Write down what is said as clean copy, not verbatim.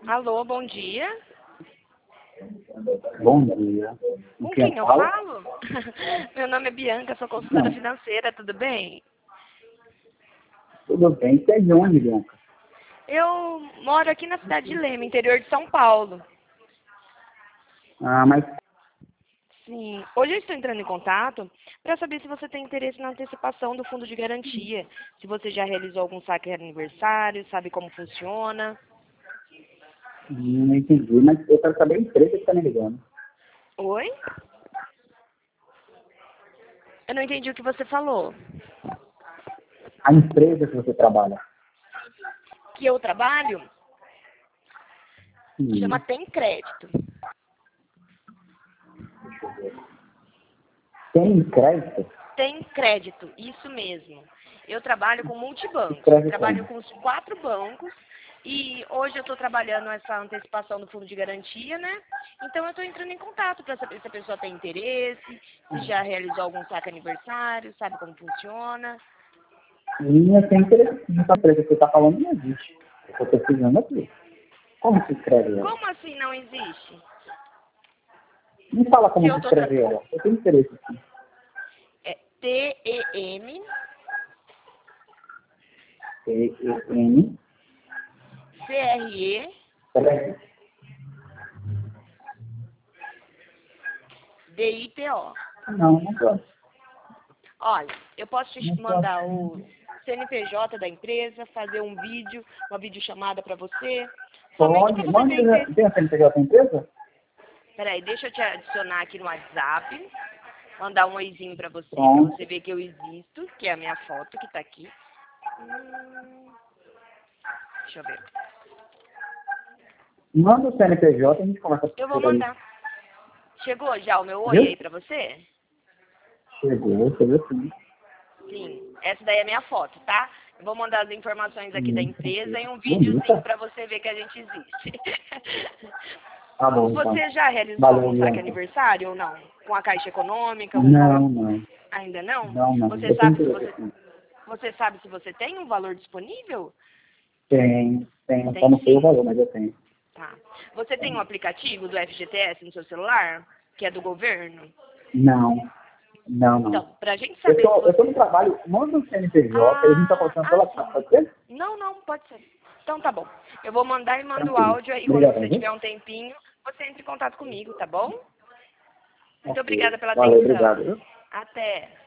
Alô, bom dia. Bom dia. Com quem eu falo? Meu nome é Bianca, sou consultora financeira, tudo bem? Tudo bem. Você é de onde, Bianca? Eu moro aqui na cidade de Lema, interior de São Paulo. Ah, mas Sim, hoje eu estou entrando em contato para saber se você tem interesse na antecipação do fundo de garantia, se você já realizou algum saque aniversário, sabe como funciona. não entendi. Mas eu quero saber a empresa que está me ligando. Oi? Eu não entendi o que você falou. A empresa que você trabalha. Que eu trabalho Sim. chama Tem Crédito. Tem crédito? Tem Crédito, isso mesmo. Eu trabalho com multibancos, Escreve trabalho como? com os 4 bancos e hoje eu estou trabalhando essa antecipação do fundo de garantia, né? Então eu estou entrando em contato para saber se a pessoa tem interesse, se já realizou algum saque aniversário, sabe como funciona. Minha tem interesse. Essa empresa que você está falando não existe. Eu estou pesquisando aqui. Como se escreve ela? Como assim não existe? Me fala Se como eu se estou escreve ela. Eu tenho interesse sim. é TEM T-E-N. CRE Peraí. DITO. Não gosto. Olha, eu posso Não te mandar gosto. o CNPJ da empresa, fazer um vídeo, uma videochamada para você, somente para Pode. você ter interesse. Tem a CNPJ da empresa? Peraí, deixa eu te adicionar aqui no WhatsApp, mandar um oizinho para Pronto. você ver que eu existo, que é a minha foto que tá aqui. Deixa eu ver. Manda o CNPJ e a gente conversa Eu vou por aí. mandar. Chegou já o meu oi Viu? aí para você? Chegou sim. Sim, essa daí é a minha foto, tá? Eu vou mandar as informações aqui da empresa e um videozinho Bonita. para você ver que a gente existe. Tá bom, então. Você já realizou Valeu, algum saque Bianca. aniversário ou não? Com a Caixa Econômica? Não. Ainda não? Não. Você Eu tenho sabe se interesse sim. você sabe se você tem um valor disponível? Tem. Só Tem não sei o sim. valor, mas eu tenho. Tá. Você tem um aplicativo do FGTS no seu celular, que é do governo? Não. Então, pra gente Eu saber se tô, eu tô você... no trabalho, manda um CNPJ e a gente tá passando pela casa, Sim. pode ser? Não, pode ser. Então tá bom. Eu vou mandar e mando o Tranquilo. áudio aí quando Obrigado, você viu? tiver um tempinho, você entra em contato comigo, tá bom? Muito Ok. obrigada pela Valeu, atenção. obrigado, viu? Até.